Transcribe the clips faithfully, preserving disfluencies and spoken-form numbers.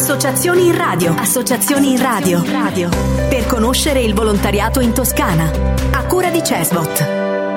Associazioni in radio. Associazioni in radio. Radio. Per conoscere il volontariato in Toscana. A cura di Cesbot.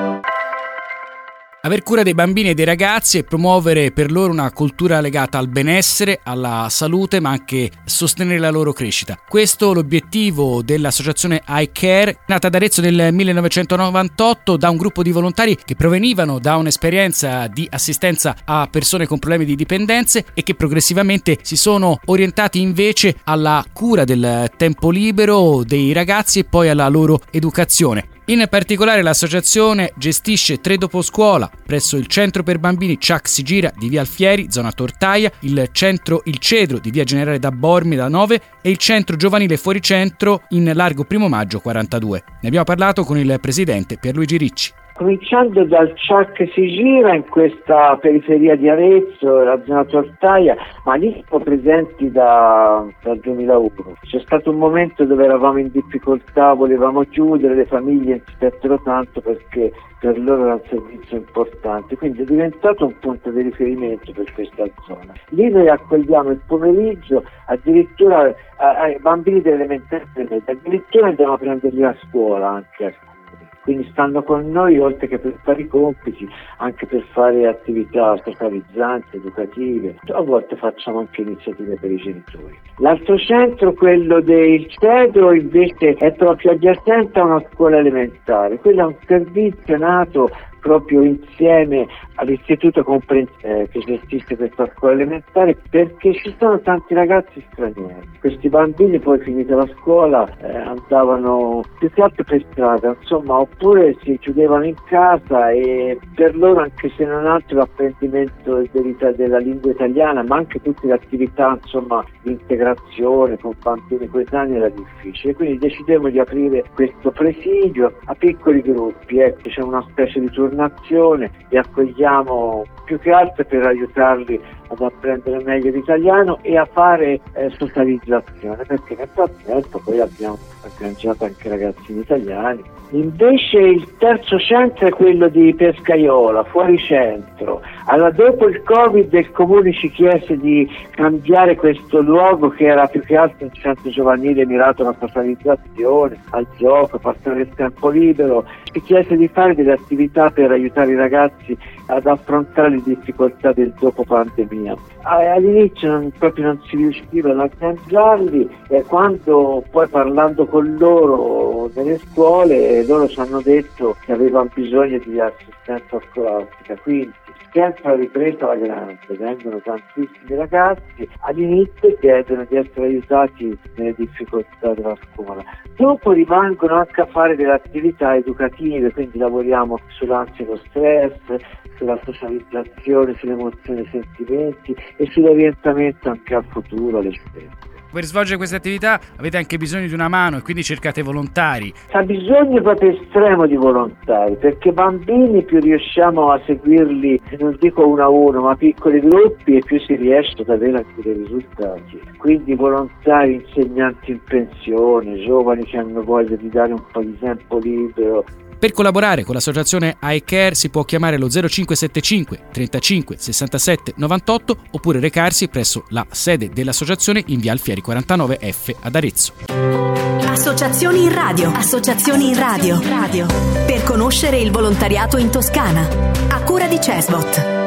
Aver cura dei bambini e dei ragazzi e promuovere per loro una cultura legata al benessere, alla salute, ma anche sostenere la loro crescita. Questo è l'obiettivo dell'associazione iCare, nata ad Arezzo nel millenovecentonovantotto da un gruppo di volontari che provenivano da un'esperienza di assistenza a persone con problemi di dipendenze e che progressivamente si sono orientati invece alla cura del tempo libero dei ragazzi e poi alla loro educazione. In particolare l'associazione gestisce tre doposcuola presso il Centro per Bambini Chuck Sigira di Via Alfieri, zona Tortaia, il Centro Il Cedro di Via Generale da Bormida nove e il Centro Giovanile Fuoricentro in Largo Primo Maggio quarantadue. Ne abbiamo parlato con il presidente Pierluigi Ricci. Cominciando dal Chuck Sigira in questa periferia di Arezzo, la zona Tortaia, ma lì siamo presenti da, dal duemilauno. C'è stato un momento dove eravamo in difficoltà, volevamo chiudere, le famiglie inspettero tanto perché per loro era un servizio importante, quindi è diventato un punto di riferimento per questa zona. Lì noi accogliamo il pomeriggio addirittura ai bambini delle elementari, addirittura andiamo a prenderli a scuola anche. Quindi stanno con noi oltre che per fare i compiti, anche per fare attività socializzanti, educative. A volte facciamo anche iniziative per i genitori. L'altro centro, quello del Cedro, invece è proprio adiacente a una scuola elementare. Quello è un servizio nato proprio insieme all'istituto comprensivo eh, che gestisce questa scuola elementare, perché ci sono tanti ragazzi stranieri. Questi bambini poi finita la scuola eh, andavano più che altro per strada, insomma, oppure si chiudevano in casa e per loro, anche se non altro, l'apprendimento della lingua italiana, ma anche tutte le attività insomma di integrazione con bambini coetanei era difficile. Quindi decidemmo di aprire questo presidio a piccoli gruppi, ecco, c'è una specie di turnazione, li accogliamo più che altro per aiutarli ad apprendere meglio l'italiano e a fare eh, socializzazione, perché nel frattempo poi abbiamo agganciato anche ragazzini italiani. Invece il terzo centro è quello di Pescaiola, fuori centro. Allora, dopo il Covid il comune ci chiese di cambiare questo luogo, che era più che altro un centro giovanile mirato alla socializzazione, al gioco, passare il tempo libero. Ci chiese di fare delle attività per aiutare i ragazzi ad affrontare le difficoltà del dopo pandemia. All'inizio non, proprio non si riusciva ad agganciarli, e quando poi parlando con loro nelle scuole, loro ci hanno detto che avevano bisogno di assistenza scolastica, quindi sempre la ripresa alla grande, vengono tantissimi ragazzi, all'inizio chiedono di essere aiutati nelle difficoltà della scuola, dopo rimangono anche a fare delle attività educative, quindi lavoriamo sull'ansia e lo stress, sulla socializzazione, sulle emozioni e sentimenti e sull'orientamento anche al futuro, alle scelte. Per svolgere queste attività avete anche bisogno di una mano e quindi cercate volontari. Ha bisogno proprio estremo di volontari, perché bambini più riusciamo a seguirli, non dico uno a uno, ma piccoli gruppi, e più si riesce ad avere anche dei risultati. Quindi volontari, insegnanti in pensione, giovani che hanno voglia di dare un po' di tempo libero. Per collaborare con l'associazione iCare si può chiamare lo zero cinque sette cinque trentacinque sessantasette novantotto oppure recarsi presso la sede dell'associazione in via Alfieri quarantanove F ad Arezzo. Associazioni in radio. Associazioni in radio. Radio. Per conoscere il volontariato in Toscana. A cura di Cesbot.